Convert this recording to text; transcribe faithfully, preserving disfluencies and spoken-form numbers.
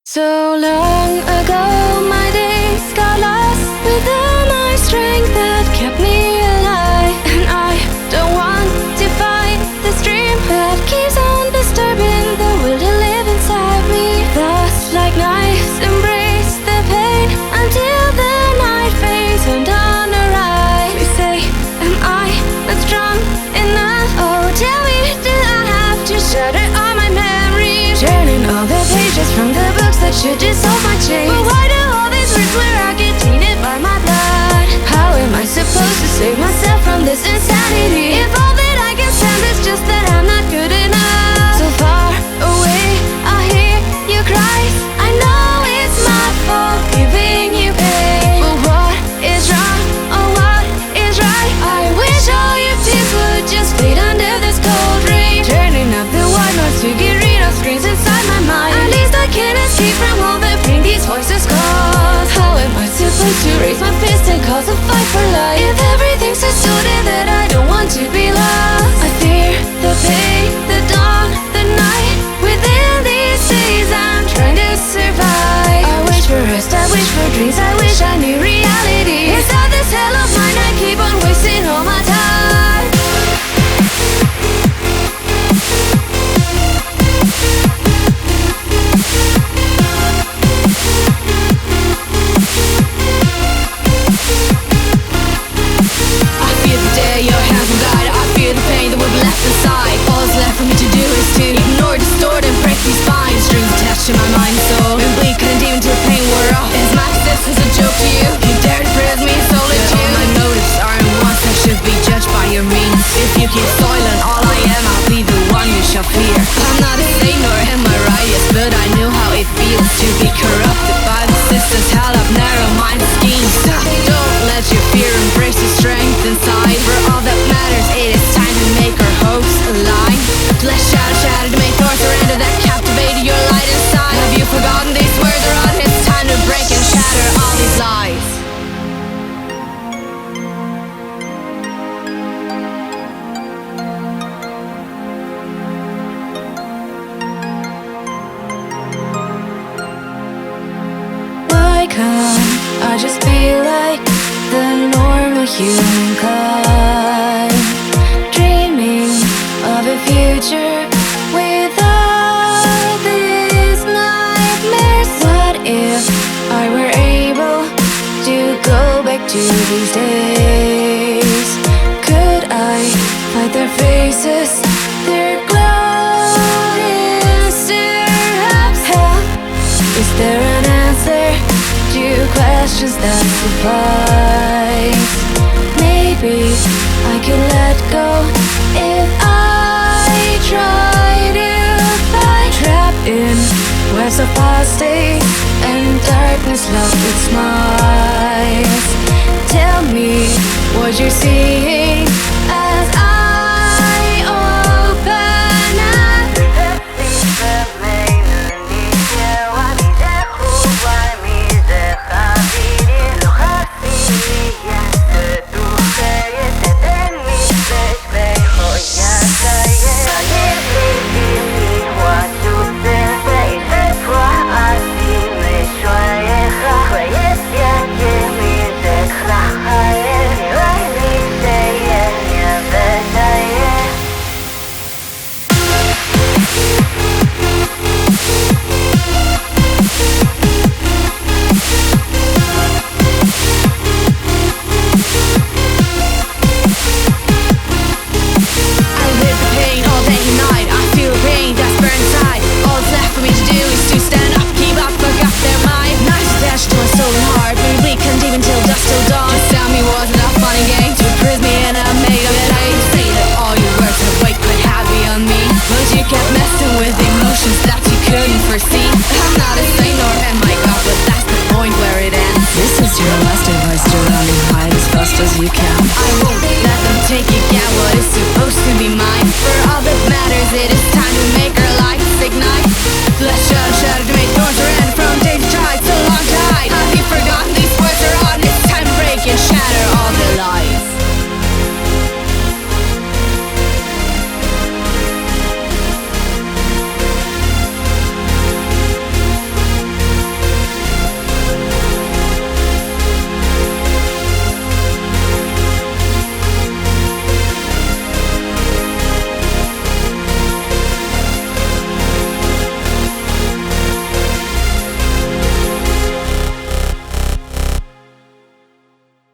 So long ago, my days got lost within my strength that kept me alive. And I don't want to fight this dream that keeps on disturbing the will to live inside me. Thus, like knives, embrace the pain until the night fades and dawn arrives. We say, am I not strong enough? Oh, tell me, do I have to shatter all my memories? Turning all the pages from the books that should dissolve my chains. But why do all these words where I get tainted by my blood? How am I supposed to save myself from this insanity if all that I can stand is just that I'm not good enough? So far away, I hear you cry. I know it's my fault giving you pain, but what is wrong? Oh, what is right? I wish all your tears would just fade under this cold rain. Turning up the white noise to get rid of screens inside my mind. At least I can escape from all the pain these voices cause. How am I supposed to raise my fist and cause a fight for life if everything's so sordid that I don't want to be lost? I fear the pain, the dawn, the night. Within these days I'm trying to survive. I wish for rest, I wish for dreams, I wish I knew reality. Inside this hell of mine I keep on wasting all my time. I fear the day your hands will guide. I fear the pain that will be left inside. All that's left for me to do is to ignore, distort, and break these spines. Strings attached to my mind and soul, and bleed couldn't even till the pain wore off. Is my existence a joke to you? You dare to praise me in solitude? All my motives are in ones that should be judged by your means. If you keep soiling all I am, I'll be the one you shall fear. I'm not a saint nor am I righteous, but I know how it feels to be corrupted by the system's hell of narrow-minded schemes. Don't let your fear embrace your strength inside. For all that matters, it is time to make our hopes align. Let's shatter, shatter to make doors surrender that captivated your light inside. Have you forgotten these words are on? It's time to break and shatter all these lies. Why can't I just be like the normal humankind, dreaming of a future without these nightmares? What if I were able to go back to these days? Could I fight their faces, their glorious perhaps? Hell, is there an answer to questions that suffice? Maybe I could let go if I try to fight. Trapped in webs of past days and darkness locked its smiles. Tell me what you're seeing as I open up. As you can, I won't let them take again what is supposed to be mine. For all that matters, it is time to make our